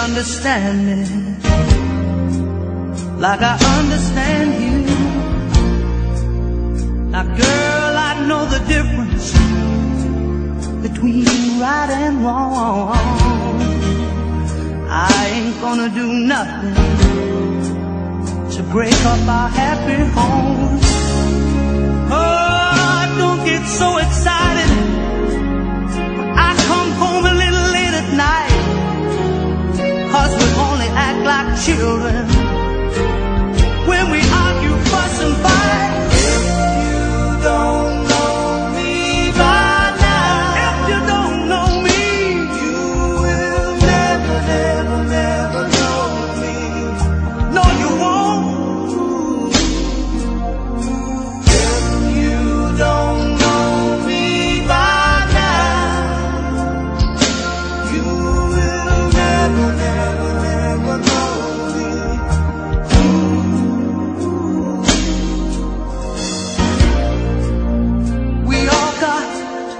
understand me like I understand you. Now girl, I know the difference between right and wrong. I ain't gonna do nothing to break up our happy home. Oh, don't get so excited when I come home a little late at night, 'cause we only act like children when we argue, fuss and fight. If you don't know me by now, if you don't know me, you will never, never, never know me. No, you won't. If you don't know me by now, you will never, never, never know me. We all got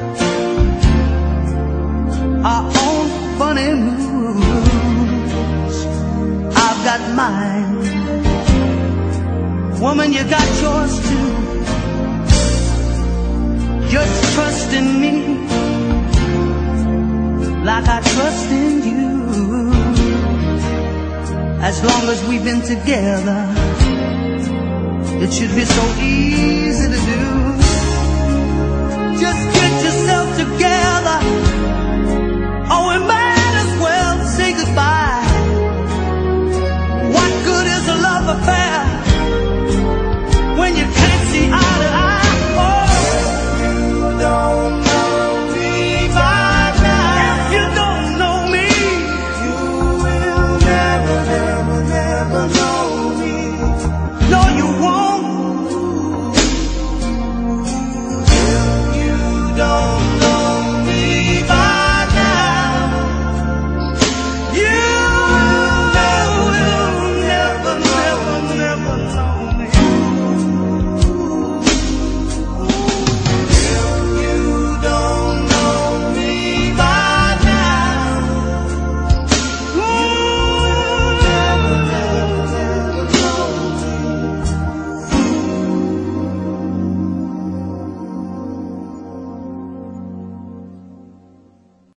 our own funny moves. I've got mine. Woman, you got yours too. Just trust in me like I trust in you. As long as we've been together, it should be so easy to do. Just get yourself together